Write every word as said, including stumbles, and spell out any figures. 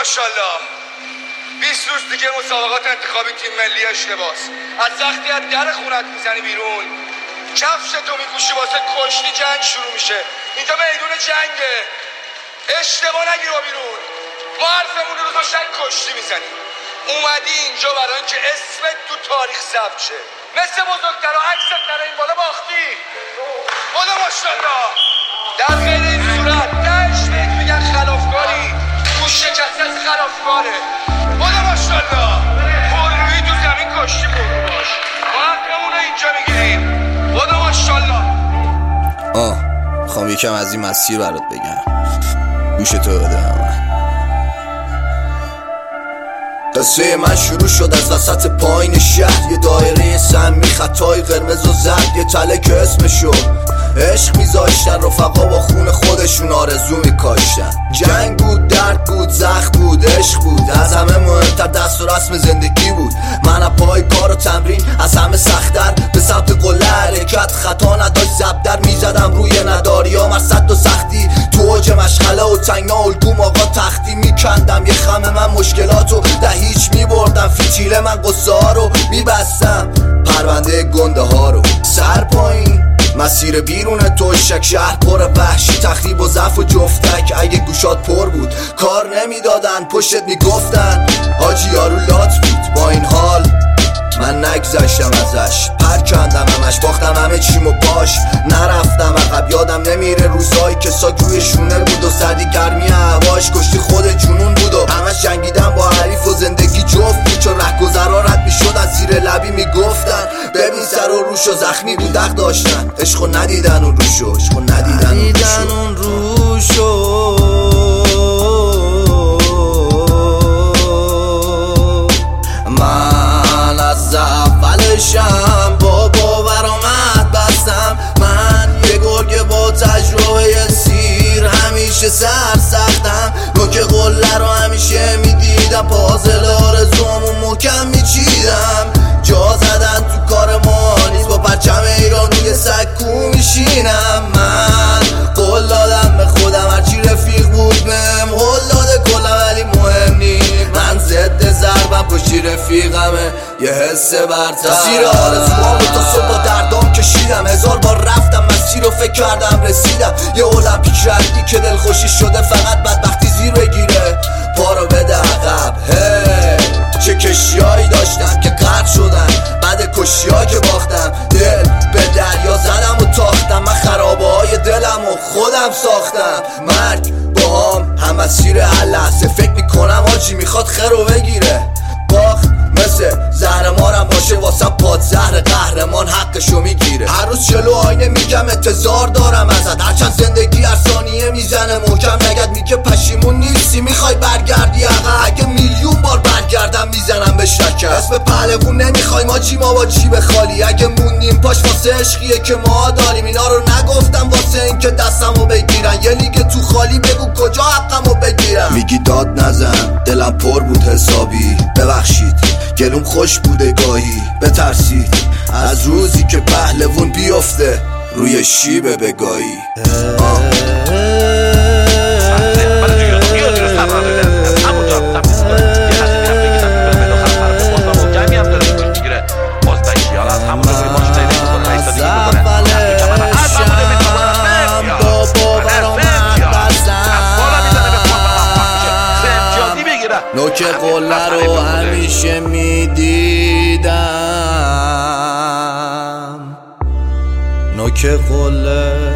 ماشاءالله. بیست روز دیگه مسابقات انتخابی تیم ملی اشتباس. از وقتی از در خونت میزنی بیرون کفشتو میپوشی واسه کشتی جنگ شروع میشه. اینجا میدون جنگه. اشتباه نگیر و بیرون. ما حرفمون رو شاید کشتی میزنی. اومدی اینجا برای اینکه اسمت تو تاریخ ثبت شه. مثل بزرگترها عکست در این بالا باختی. خدا ماشاءالله. در غیر این صورت دهش بهت میگن خلافکاری. تو شکست از خلافکاره. خدا ماشاءالله. پررویی تو زمین کشتی پررو باش. ما حقمون رو اینجا میگیریم. خدا ماشاءالله. آه خوام یکم از این مسیر برات بگم. گوشتو بده من. قصه من شروع شد از وسط پایین شهر، یه دایره سمی خطای قرمز و زرد، یه تله که اسمشو عشق میذاشتن، رفقا با خون خودشون آرزو میکاشتن. جنگ بود، درد بود، زخم بود، عشق بود، از همه مهمتر دست و رسم زندگی بود. من از پای کار و تمرین از همه سخت‌تر به سمت قله حرکت، خطا نداشت زبدر میزدم روی نداریا مرصد و سختی، تو اوج مشغله و تنگنا الگوم آقا تختی میکندم. یه خم من مشکلاتو ده هیچ میبردم، فیتیله من قصه ها رو میبستم، پرونده گنده ها رو سر پایین. مسیر بیرون توشک شهر پر وحشی، تخریب و ضعف و جفتک. اگه گوشات پر بود کار نمیدادن، پشتت میگفتن حاجی یارو لات بود. با این حال من نگذشتم ازش، پر کندم همش، باختم همه چیمو باش، نرفتم عقب. یادم نمیره روزایی که ساک روی شونه بود و سردی گرمی هواش، کشتی خود جنون بود و همش جنگیدم با حریف و زندگی جفت بود. چون رهگذرا رد میشد از زیر لبی میگفتن ببین سر و روش و زخمی بود دق داشتن. عشقو ندیدن اون روشو، عشقو ندیدن اون روشو. من از اولشم با باور آمد بستم، من یه گرگ با تجربه سیر، همیشه سر سختم. نوک قله رو همیشه میدیدم، پازل آرزومو محکم میچیدم. جا زدن تو کار ما نیست، با پرچم ایران روی سکو میشینم. من قول دادم به خودم هرچی رفیق بود بهم قول داده کلا، ولی مهم نیست. من ضد ضربم پشتی رفیقمه، یه حس برتر. مسیر آرزوامو تا صبح با دردام کشیدم، هزار بار رفتم مسیر رو فکر کردم رسیدم. یه المپیک ردی که دلخوشی شده فقط بدبختی زیر بگیره، پا رو بده عقب. هی چه کشیایی داشتم که غرق شدن، بعد کشی‌ها که باختم دل به دریا زدم و تاختم. من خرابه های دلم و خودم ساختم، مرگ با هم هم مسیر هر لحظه. فکر میکنم آجی میخواد خیر رو بگیره، باخت مثل زهر مارم باشه واسه پاد زهر قهرمان حقشو میگیره. هر روز جلو آینه میگم انتظار دارم ازت، هرچند زندگی هر ثانیه میزنه محکم نگد، میگه پشیمون نیستی میخوای برگردی عقب. اگه میلیون بار برگردم میزنم به شکست. اسم پهلوون نمیخوایم آجی ما با جیب خالی، اگه موندیم پاش واسه عشقیه که ما داریم. اینا رو نگفتم واسه این که دستمو بگیرن، یه لیگ تو خالی بگو کجا حقمو بگیرم. میگی داد نزن دلم پر بود حسابی، ببخشید گلوم خوش بوده گاهی، بترسید از روزی که پهلوون بیفته روی شیب بگاهی. نوک قله رو همیشه میدیدم، نوک قله